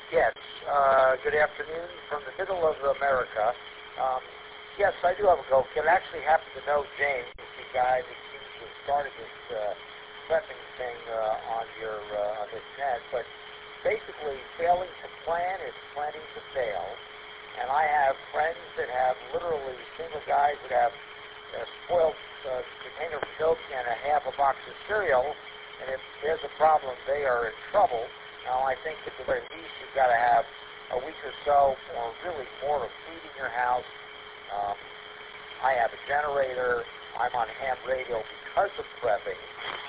Yes, good afternoon from the middle of America. Yes, I do have a go kit. I actually happen to know James, the guy that seems to have started this prepping thing on this net. But basically, failing to plan is planning to fail. And I have friends that have literally single guys that have a spoiled container of milk and a half a box of cereal. And if there's a problem, they are in trouble. Now, I think at the very least, you've got to have a week or so, or really more, of food in your house. I have a generator. I'm on ham radio because of prepping.